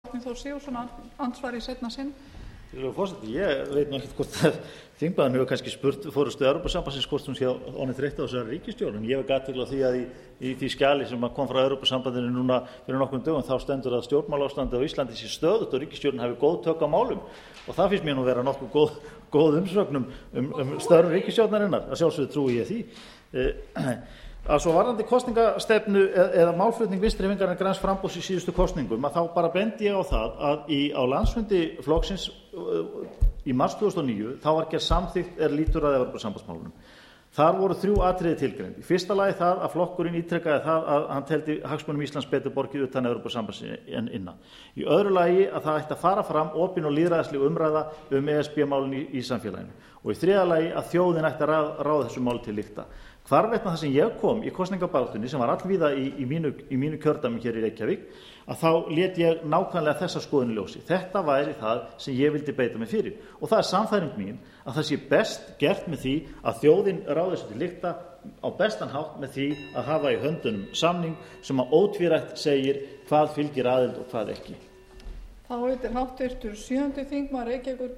Þór Sigurðsson andsvar í seinna sinn. Forseti, ég veit nú ekkert hvort þingmaðurinn hefur kannski spurt forystu Evrópusambandsins hvort hún sé orðin þreytt á þessari ríkisstjórn. Ég hef athygli á því að í því skjali sem kom frá Evrópusambandinu núna fyrir nokkrum dögum þá stendur að stjórnmálaástandið á Íslandi sé stöðugt og ríkisstjórnin hafi góð tök á málum og það finnst mér nú vera nokkuð góð umsögn um störf ríkisstjórnarinnar. Að sjálfsögðu trúi ég því. Að svo varðandi kosningastefnu eða málflutning Vinstri-hreyfingarinnar græns framboðs í síðustu kosningum að þá bara bendi ég á það að á landsfundi flokksins í mars 2009 þá var gerð samþykkt lítur að Evrópusambandsmálunum. Þar voru 3 atriði tilgreind. Í fyrsta lagi það að flokkurinn ítrekaði það að hann teldi hagsmunum Íslands betur borgið utan Evrópusambandsins en innan. Í öðru lagi að það ætti að fara fram opin og lýðræðisleg umræða ESB-málin í samfélaginu. Og í þriðja lagi að þjóðin ætti að ráða þessu máli til lykta. Hvarvetna það sem ég kom í kosningabaráttunni sem var allvíða í mínu kjördæmi hér í Reykjavík að þá lét ég nákvæmlega þessa skoðun í ljósi. Þetta væri það sem ég vildi beita mig fyrir og það er sannfæring mín að það sé best gert með því að þjóðin ráði þessu til lykta á bestan hátt með því að hafa í höndunum samning sem að ótvírætt segir hvað fylgir aðild og hvað ekki. Þá veitir háttvirtur 7. þingmaður Reykjavíkur